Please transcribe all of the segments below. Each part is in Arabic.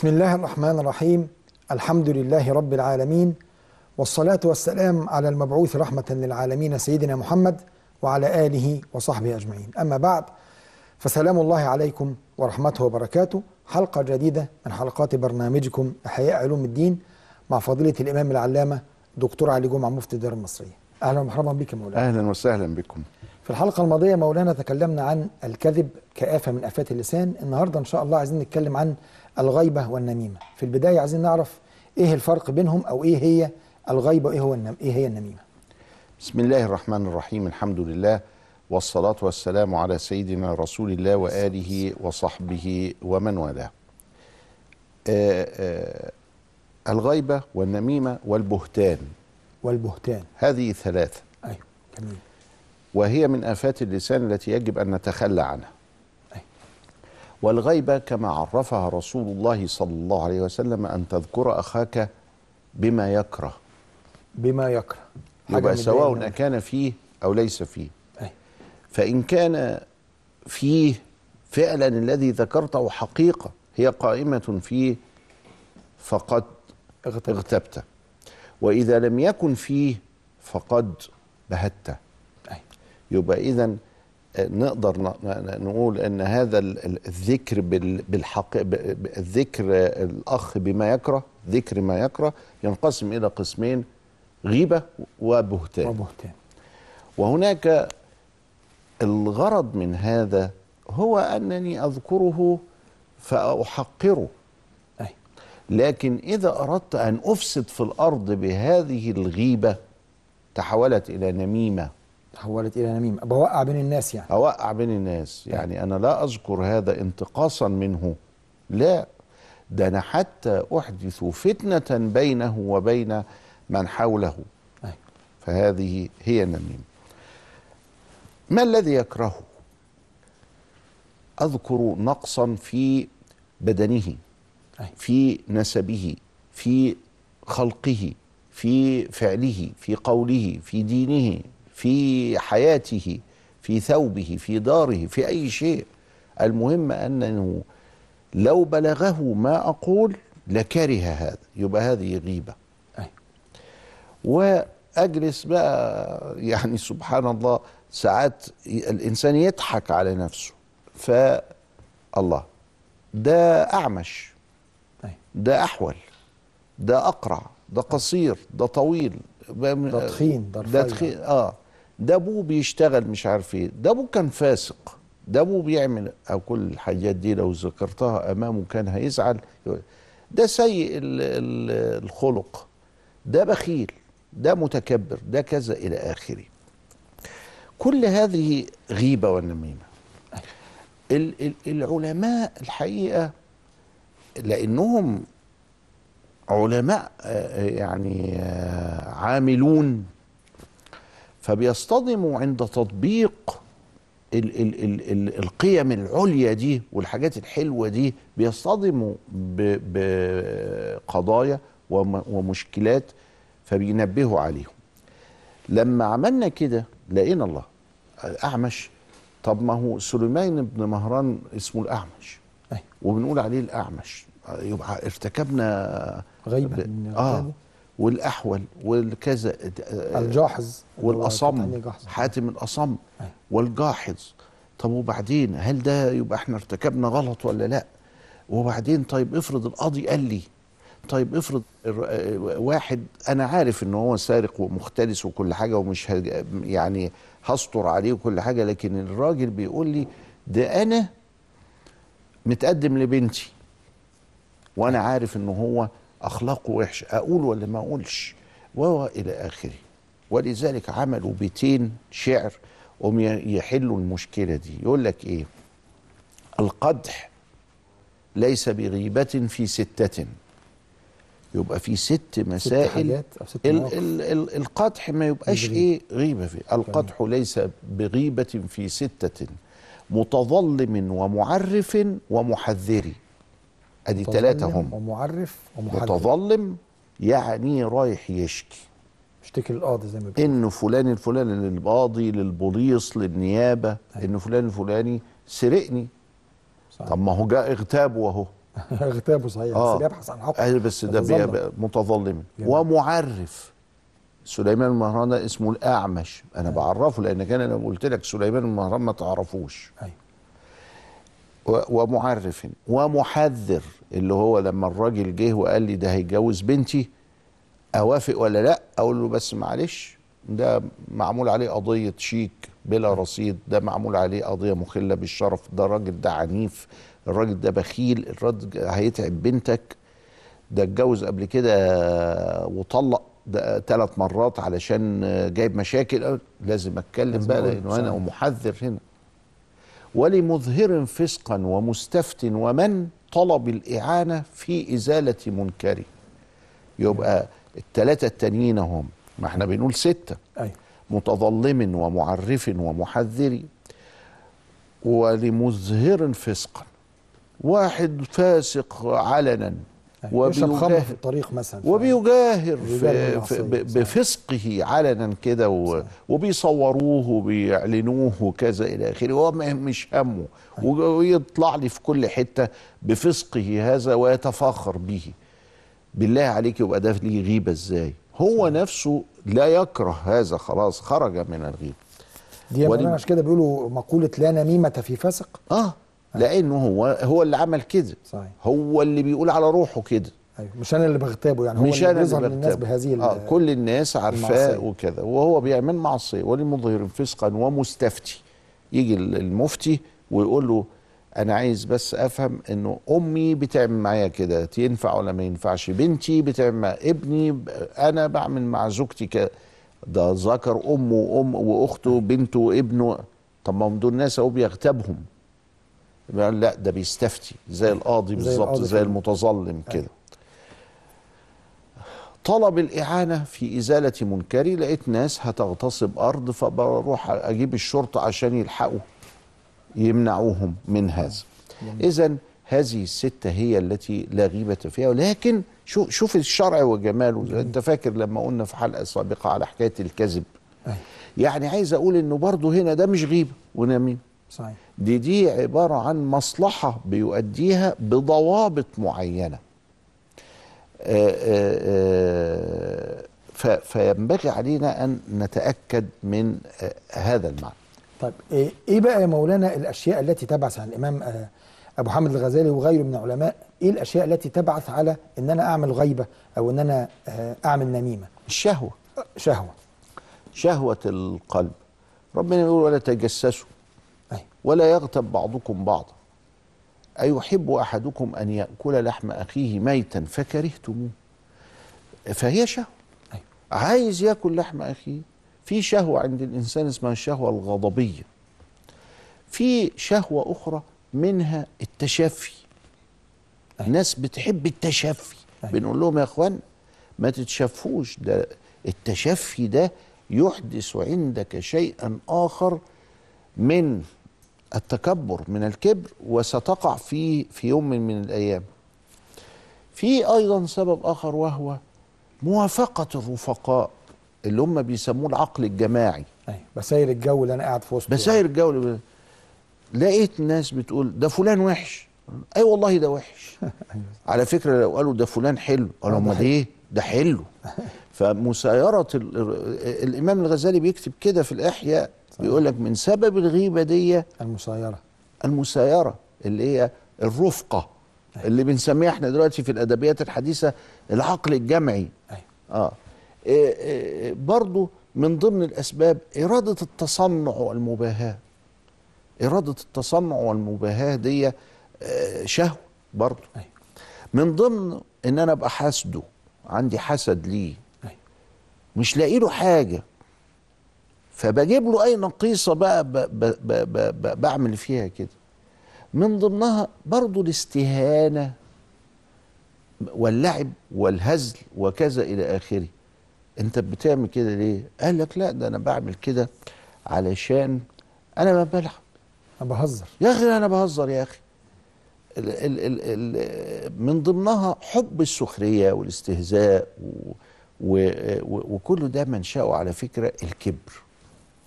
بسم الله الرحمن الرحيم. الحمد لله رب العالمين، والصلاة والسلام على المبعوث رحمة للعالمين سيدنا محمد وعلى آله وصحبه أجمعين. أما بعد، فسلام الله عليكم ورحمته وبركاته. حلقة جديدة من حلقات برنامجكم إحياء علوم الدين مع فضيلة الإمام العلامة دكتور علي جمعة مفتي الدار المصرية. أهلا ومرحبا بك مولانا. أهلا وسهلا بكم. في الحلقة الماضية مولانا تكلمنا عن الكذب كآفة من آفات اللسان. النهاردة إن شاء الله عايزين نتكلم عن الغيبة والنميمة. في البداية عايزين نعرف إيه الفرق بينهم، أو إيه هي الغيبة وإيه هي النميمة. بسم الله الرحمن الرحيم. الحمد لله والصلاة والسلام على سيدنا رسول الله وآله وصحبه ومن والاه. الغيبة والنميمة والبهتان هذه ثلاثة. أيوة، جميل. وهي من آفات اللسان التي يجب أن نتخلى عنها. والغيبة كما عرفها رسول الله صلى الله عليه وسلم أن تذكر أخاك بما يكره. يبقى سواء كان فيه أو ليس فيه. فإن كان فيه فعلا الذي ذكرته حقيقة هي قائمة فيه فقد اغتبت، وإذا لم يكن فيه فقد بهت. يبقى إذن نقدر نقول أن هذا الذكر الذكر الأخ بما يكره، ذكر ما يكره، ينقسم إلى قسمين: غيبة وبهتان. وهناك الغرض من هذا هو أنني أذكره فأحقره. لكن إذا أردت أن أفسد في الأرض بهذه الغيبة تحولت إلى نميمة. بوقع بين الناس، يعني أوقع بين الناس. يعني أنا لا أذكر هذا انتقاصا منه، لا، ده أنا حتى أحدث فتنة بينه وبين من حوله. فهذه هي النميمة. ما الذي يكرهه؟ أذكر نقصا في بدنه، في نسبه، في خلقه، في فعله، في قوله، في دينه، في حياته، في ثوبه، في داره، في أي شيء. المهم أنه لو بلغه ما أقول لكره هذا، يبقى هذه غيبة. وأجلس بقى، يعني سبحان الله، ساعات الإنسان يضحك على نفسه. فالله، ده أعمش، ده أحول، ده أقرع، ده قصير، ده طويل، ده تخين، ده تخين، ده ابوه بيشتغل مش عارف ايه، ده ابوه كان فاسق، ده ابوه بيعمل، او كل الحاجات دي لو ذكرتها امامه كان هيزعل. ده سيء الخلق، ده بخيل، ده متكبر، ده كذا الى اخره. كل هذه غيبة والنميمة. العلماء الحقيقة لانهم علماء يعني عاملون، فبيصطدموا عند تطبيق القيم العليا دي والحاجات الحلوة دي، بيصطدموا بقضايا ومشكلات فبينبهوا عليهم. لما عملنا كده لقينا الله أعمش. طب ما هو سليمان بن مهران اسمه الأعمش، وبنقول عليه الأعمش، يبقى ارتكبنا غيبة. والأحول والكذا، الجاحظ والأصم، حاتم الأصم، والجاحظ. طب وبعدين هل ده يبقى احنا ارتكبنا غلط ولا لا؟ وبعدين طيب افرض القاضي قال لي، طيب افرض واحد انا عارف ان هو سارق ومختلس وكل حاجة ومش يعني هستر عليه وكل حاجة، لكن الراجل بيقول لي ده انا متقدم لبنتي وانا عارف ان هو اخلاقه وحش، اقول ولا ما اقولش؟ والى اخره. ولذلك عملوا بيتين شعر يحلوا المشكله دي. يقول لك ايه؟ القدح ليس بغيبة في ستة. يبقى في 6 مسائل. القدح ما يبقاش ايه غيبة فيه. القدح ليس بغيبة في 6: متظلم ومعرف ومحذر. ادي 3 هم. ومعرف ومحذر. متظلم يعني رايح يشكي للقاضي زي ما بيقول، انه فلان الفلاني، للقاضي، للبوليس، للنيابه، انه فلان الفلاني سرقني. طب ما هو جاء اغتابه اهو، اغتابه صحيح، بس بيبحث عن حق. بس ده متظلم. ومعرف. سليمان المهران ده اسمه الأعمش، أنا بعرفه لأن كان أنا قلت لك سليمان المهران ما تعرفوش. ومعرف ومحذر، اللي هو لما الراجل جه وقال لي ده هيتجوز بنتي أوافق ولا لأ؟ أقول له بس معلش، ده معمول عليه قضية شيك بلا رصيد، ده معمول عليه قضية مخلة بالشرف، ده الراجل ده عنيف، الراجل ده بخيل، الراجل هيتعب بنتك، ده اتجوز قبل كده وطلق ده 3 مرات علشان جايب مشاكل. لازم اتكلم بقى لانه انا ومحذر هنا. ولمظهر فسقا ومستفت ومن طلب الإعانة في إزالة منكر. يبقى ال3 التانيين هم، ما احنا بنقول 6. متظلم ومعرف ومحذر. ولمظهر فسقا، واحد فاسق علنا وبيشرب خمر في الطريق مثلا، وبيجاهر بفسقه علنا كده، وبيصوروه وبيعلنوه وكذا الى اخره، هو مش همه، ويطلع لي في كل حته بفسقه هذا ويتفاخر به. بالله عليك، يبقى ده ليه غيبه ازاي؟ هو نفسه لا يكره هذا، خلاص خرج من الغيبه. دي عشان كده بيقولوا مقوله لا نميمه في فسق. لانه هو اللي عمل كده، صحيح. هو اللي بيقول على روحه كده. مش انا اللي بغتابه، يعني هو اللي بيظهر للناس بهذه كل الناس عارفاه وكذا، وهو بيعمل معصيه. ولمظهر فسقا ومستفتي، يجي المفتي ويقول له انا عايز بس افهم انه امي بتعمل معايا كده ينفع ولا ما ينفعش؟ بنتي بتعمل مع ابني، انا بعمل مع زوجتي كده، ده ذكر امه واخته وبنته وابنه. طب ما هم دول ناس اهو بيغتابهم. لا، ده بيستفتي زي القاضي بالظبط، زي المتظلم كده. طلب الإعانة في إزالة منكري، لقيت ناس هتغتصب أرض، فبروح أجيب الشرطة عشان يلحقوا يمنعوهم من هذا. إذن هذه ال6 هي التي لا غيبة فيها. ولكن شوف الشرع وجماله. أنت فاكر لما قلنا في حلقة سابقة على حكاية الكذب؟ يعني عايز أقول إنه برضو هنا ده مش غيبة ونميمة، صحيح. دي عبارة عن مصلحة بيؤديها بضوابط معينة. فينبغي علينا أن نتأكد من هذا المعنى. طيب إيه بقى يا مولانا الأشياء التي تبعث عن الإمام أبو حامد الغزالي وغيره من العلماء؟ إيه الأشياء التي تبعث على أن أنا أعمل غيبة أو أن أنا أعمل نميمة؟ الشهوة. شهوة القلب. ربنا يقول ولا تجسسوا ولا يغتب بعضكم بعضا، أيحب أحدكم أن يأكل لحم أخيه ميتا فكرهتموه. فهي شهوة. عايز يأكل لحم أخيه. في شهوة عند الإنسان اسمها الشهوة الغضبية. في شهوة أخرى منها التشفي. الناس بتحب التشفي. بنقول لهم يا أخوان ما تتشفوش، ده التشفي ده يحدث عندك شيئا آخر من التكبر، من الكبر، وستقع فيه في يوم من الأيام. في أيضا سبب آخر، وهو موافقة الرفقاء اللي هم بيسموه العقل الجماعي. بساير الجو اللي أنا قاعد في وسطه. بساير الجو لقيت ناس بتقول ده فلان وحش. أي والله ده وحش. على فكرة لو قالوا ده فلان حلو، قالوا ما ده ده حلو. فمسايرة الإمام الغزالي بيكتب كده في الإحياء، بيقول لك من سبب الغيبة دي المسايرة اللي هي الرفقة، اللي بنسميها احنا دلوقتي في الأدبيات الحديثة العقل الجمعي. برضو من ضمن الأسباب إرادة التصنع والمباهاة. إرادة التصنع والمباهاة دي شهوة برضو. من ضمن إن أنا أبقى حاسده، عندي حسد ليه، مش لاقي له حاجة، فبجيب له أي نقيصة بقى بعمل فيها كده. من ضمنها برضو الاستهانة واللعب والهزل وكذا إلى آخره. أنت بتعمل كده ليه؟ قال لك لا، ده أنا بعمل كده علشان أنا بلعب، أنا بهزر يا أخي، أنا بهزر يا أخي. من ضمنها حب السخرية والاستهزاء وكل ده منشأه على فكرة الكبر.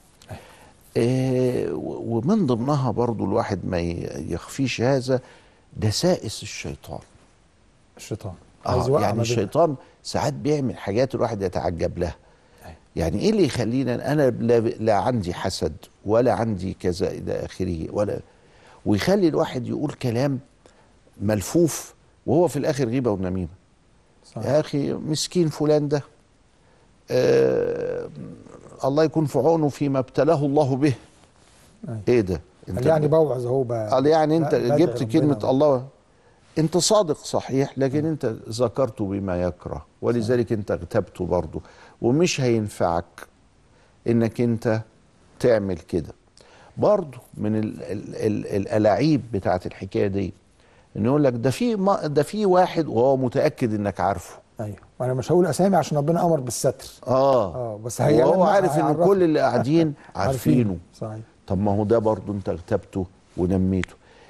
ومن ضمنها برضو الواحد ما يخفيش هذا، دسائس الشيطان. الشيطان عايز يوقع يعني الشيطان ساعات بيعمل حاجات الواحد يتعجب لها. يعني ايه اللي يخلينا انا لا عندي حسد ولا عندي كذا الى اخره، ويخلي الواحد يقول كلام ملفوف وهو في الاخر غيبه ونميمه. صحيح. يا اخي مسكين فلان ده، الله يكون في عونه فيما ابتلاه الله به. ايه ده؟ انت يعني بوعظ اهو قال يعني انت جبت كلمه الله، انت صادق صحيح، لكن انت ذكرته بما يكره، ولذلك انت اغتبته برضه، ومش هينفعك انك انت تعمل كده. برضه من الألاعيب بتاعت الحكايه دي ان يقول لك ده في واحد وهو متاكد انك عارفه. ايوه، وانا مش هقول اسامي عشان ربنا امر بالستر. بس وهو عارف ان كل اللي قاعدين عارفينه. صحيح. طب ما هو ده برضه انت اغتبته ونميته.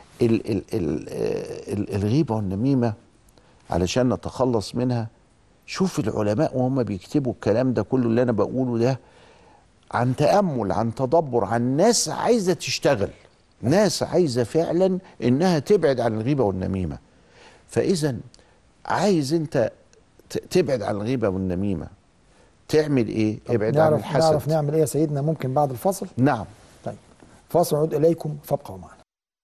الغيبه والنميمه علشان نتخلص منها، شوف العلماء وهم بيكتبوا الكلام ده كله اللي انا بقوله ده عن تأمل، عن تدبر، عن ناس عايزه تشتغل، ناس عايزه فعلا انها تبعد عن الغيبه والنميمه. فاذا عايز انت تبعد عن الغيبه والنميمه، تعمل ايه؟ ابعد عن الحسد. نعرف نعمل ايه يا سيدنا ممكن بعد الفصل؟ نعم. طيب فاصل نعود اليكم فابقوا معنا.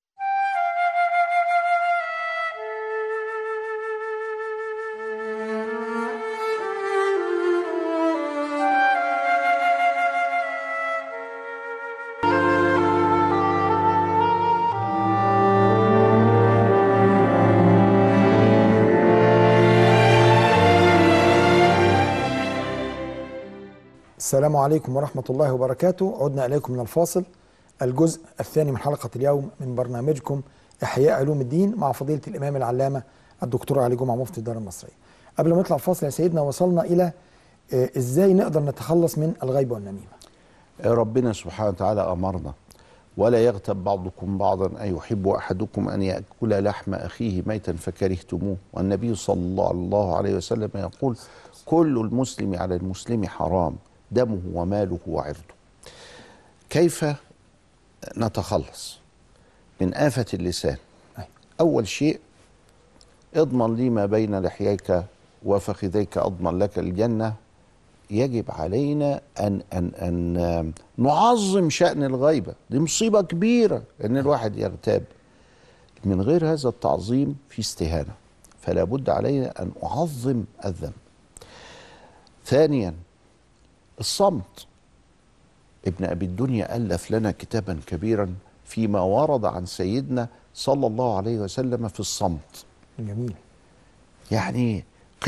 السلام عليكم ورحمة الله وبركاته. عدنا إليكم من الفاصل، الجزء الثاني من حلقة اليوم من برنامجكم إحياء علوم الدين مع فضيلة الإمام العلامة الدكتور علي جمعة مفتي الدار المصرية. قبل ما نطلع الفاصل يا سيدنا وصلنا إلى إزاي نقدر نتخلص من الغيبة والنميمة. ربنا سبحانه وتعالى أمرنا: ولا يغتب بعضكم بعضا أيحب أحدكم أن يأكل لحم أخيه ميتا فكرهتموه. والنبي صلى الله عليه وسلم يقول: كل المسلم على المسلم حرام، دمه وماله وعرضه. كيف نتخلص من آفة اللسان؟ أول شيء، اضمن لي ما بين لحييك وفخذيك أضمن لك الجنة. يجب علينا أن نعظم شأن الغيبة. دي مصيبة كبيرة أن الواحد يغتاب. من غير هذا التعظيم في استهانة، فلا بد علينا أن أعظم الذنب. ثانيا، الصمت. ابن أبي الدنيا ألف لنا كتابا كبيرا فيما ورد عن سيدنا صلى الله عليه وسلم في الصمت. جميل. يعني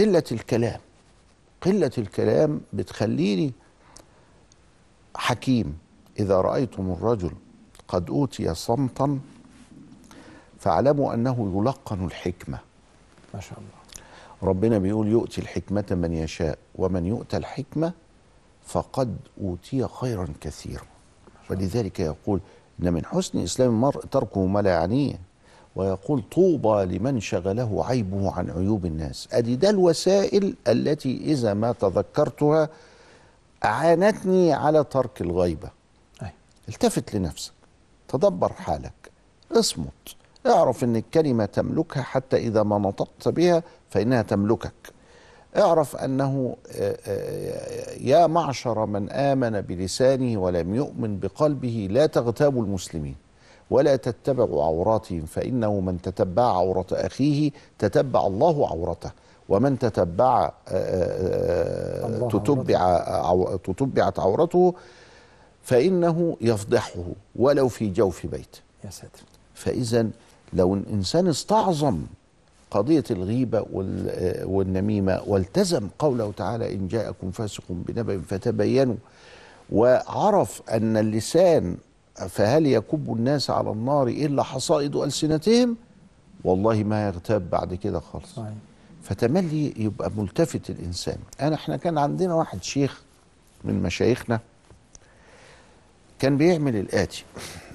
قلة الكلام بتخليني حكيم. إذا رأيتم الرجل قد أوتي صمتا فاعلموا أنه يلقن الحكمة. ما شاء الله. ربنا بيقول: يؤتي الحكمة من يشاء ومن يؤتى الحكمة فقد أوتي خيرا كثيرا. ولذلك يقول: إن من حسن إسلام المرء تركه ما لا يعنيه. ويقول: طوبى لمن شغله عيبه عن عيوب الناس. أدي ده الوسائل التي إذا ما تذكرتها أعانتني على ترك الغيبة. التفت لنفسك، تدبر حالك، اصمت، اعرف أن الكلمة تملكها حتى إذا ما نطقت بها فإنها تملكك. اعرف أنه يا معشر من آمن بلسانه ولم يؤمن بقلبه لا تغتابوا المسلمين ولا تتبعوا عوراتهم، فإنه من تتبع عورة أخيه تتبع الله عورته، ومن تتبعت عورته فإنه يفضحه ولو في جوف بيت. يا ساتر. فإذا لو الإنسان استعظم قضية الغيبة والنميمة والتزم قوله تعالى: إن جاءكم فاسق بنبأ فتبينوا، وعرف أن اللسان فهل يكب الناس على النار إلا حصائد ألسنتهم، والله ما يغتاب بعد كده خالص. فتملي يبقى ملتفت الإنسان. احنا كان عندنا واحد شيخ من مشايخنا كان بيعمل الآتي: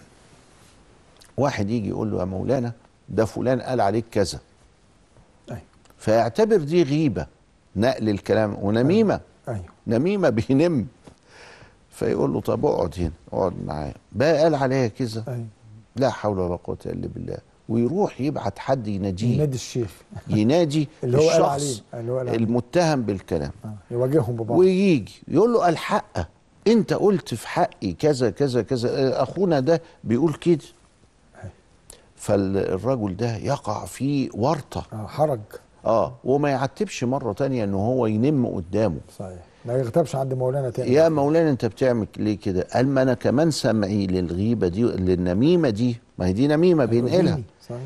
واحد يجي يقول له: يا مولانا ده فلان قال عليك كذا، فيعتبر دي غيبة، نقل الكلام، ونميمة. نميمة بينم. فيقول له: طب اقعد هنا، اقعد معايا، بقى قال عليها كذا. لا حول ولا قوة إلا بالله. ويروح يبعت حد يناديه، ينادي الشيخ ينادي اللي هو قال الشخص عليه، اللي هو قال عليه. المتهم بالكلام، يواجههم ببعض، ويجي يقول له الحق انت قلت في حقي كذا كذا كذا، اخونا ده بيقول كده. فالرجل ده يقع في ورطه، حرج، وما يعتبش مره تانية ان هو ينم قدامه. صحيح، ما يغتابش عند مولانا تاني. يا مولانا انت بتعمل ليه كده؟ قال ما انا كمان سمعي للغيبه دي، للنميمه دي، ما هي دي نميمه بينقلها، صحيح.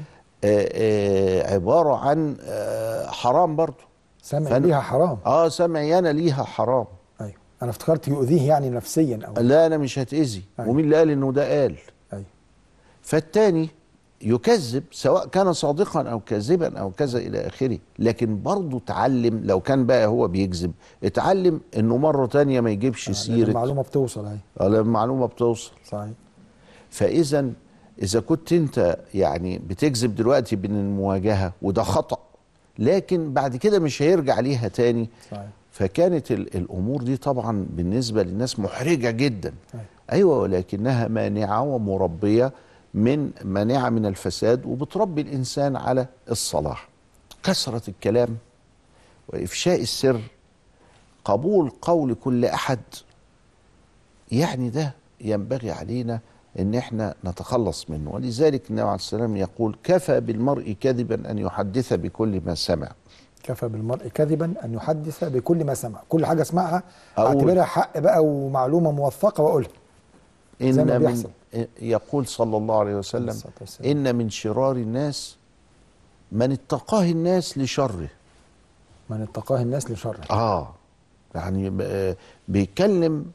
عباره عن حرام برضه. سمعي ليها حرام. سمعي انا ليها حرام. ايوه، انا افتكرت يؤذيه يعني نفسيا او لا انا مش هتاذي. أيوة. ومين اللي قال انه ده قال؟ ايوه. فالتاني يكذب سواء كان صادقا او كاذبا او كذا الى اخره، لكن برضه اتعلم، لو كان بقى هو بيكذب اتعلم انه مره تانية ما يجيبش سيره. المعلومه بتوصل اهي. المعلومه بتوصل. صحيح. فاذا اذا كنت انت يعني بتكذب دلوقتي بين المواجهه وده خطأ، لكن بعد كده مش هيرجع ليها تاني. صحيح. فكانت الامور دي طبعا بالنسبه للناس محرجه جدا. ايوه، ولكنها مانعه ومربيه، مانعه من الفساد، وبتربي الانسان على الصلاح. كثره الكلام وافشاء السر، قبول قول كل احد، يعني ده ينبغي علينا ان احنا نتخلص منه. ولذلك النبي عليه الصلاه والسلام يقول كفى بالمرء كذبا ان يحدث بكل ما سمع. كفى بالمرء كذبا ان يحدث بكل ما سمع. كل حاجه اسمعها اعتبرها حق بقى ومعلومه موثقه واقولها زي ما بيحصل. يقول صلى الله عليه وسلم ان من شرار الناس من اتقاه الناس لشره. من اتقاه الناس لشره. يعني بيتكلم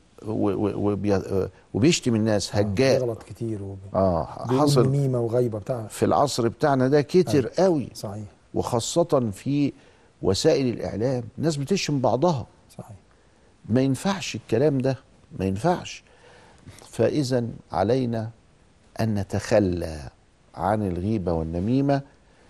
وبيشتم الناس، هجاء، بيغلط كتير حصل نميمه وغيبه بتاع في العصر بتاعنا ده كتير قوي. صحيح. وخاصة في وسائل الإعلام، الناس بتشتم بعضها. صحيح. ما ينفعش الكلام ده، ما ينفعش. فإذا علينا أن نتخلى عن الغيبة والنميمة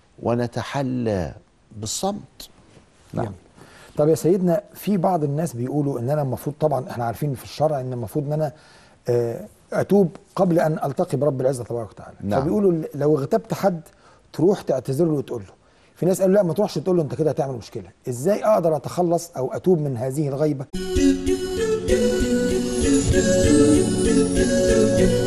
ونتحلى بالصمت. نعم. طب يا سيدنا، في بعض الناس بيقولوا ان انا المفروض، طبعا احنا عارفين في الشرع ان المفروض ان انا اتوب قبل ان التقي برب العزه تبارك وتعالى. نعم. فبيقولوا لو اغتبت حد تروح تعتذر له وتقول له. في ناس قالوا لا ما تروحش تقول له، انت كده هتعمل مشكله. ازاي اقدر اتخلص او اتوب من هذه الغيبه؟